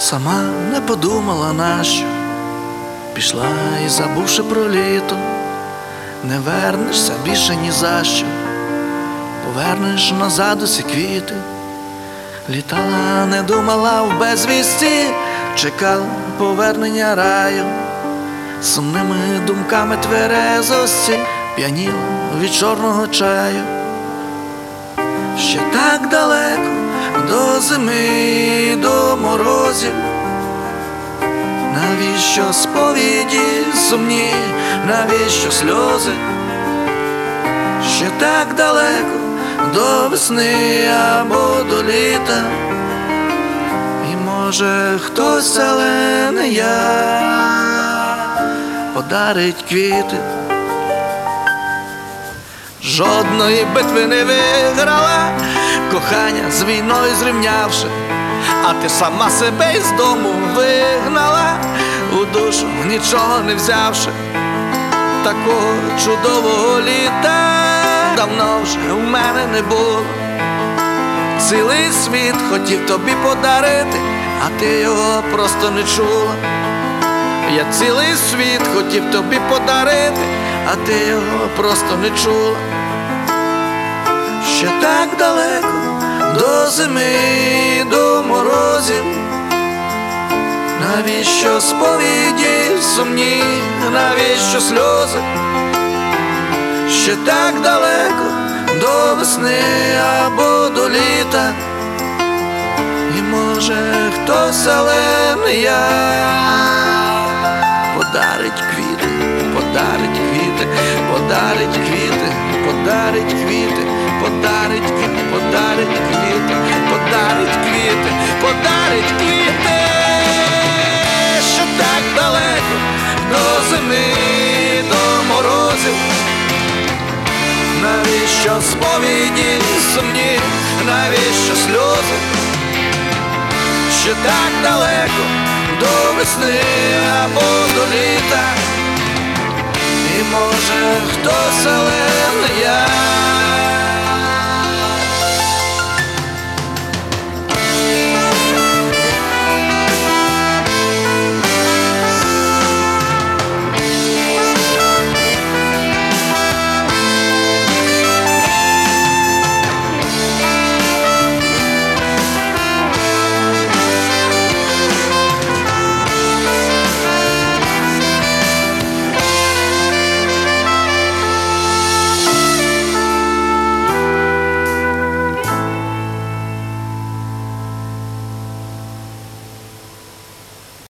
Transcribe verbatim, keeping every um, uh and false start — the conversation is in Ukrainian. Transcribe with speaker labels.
Speaker 1: Сама не подумала, нащо пішла і, забувши про літо, не вернешся більше ні за що, повернеш назад усі квіти. Літала, не думала в безвісті, чекала повернення раю, сумними думками тверезості п'яніла від чорного чаю. Ще так далеко до зими, до морозів, навіщо сповіді сумні, навіщо сльози? Ще так далеко до весни або до літа, і може хтось, але не я, подарить квіти. Жодної битви не виграла, кохання з війною зрівнявши, а ти сама себе із дому вигнала, у душу нічого не взявши. Такого чудового літа давно вже у мене не було. Цілий світ хотів тобі подарити, а ти його просто не чула. Я цілий світ хотів тобі подарити, а ти його просто не чула. Ще так далеко до зими, до морозів, навіщо сповіді сумні, навіщо сльози? Ще так далеко до весни або до літа, і може хтось, але не я, подарить квіти, подарить квіти, подарить квіти, подарить квіти, подарить квіти, подарить квіти, подарить квіти, подарить квіти. Що так далеко до зими, до морозів, навіщо сповіді сумні, навіщо сльози? Ще так далеко до весни або до літа, і може хтось, але не я.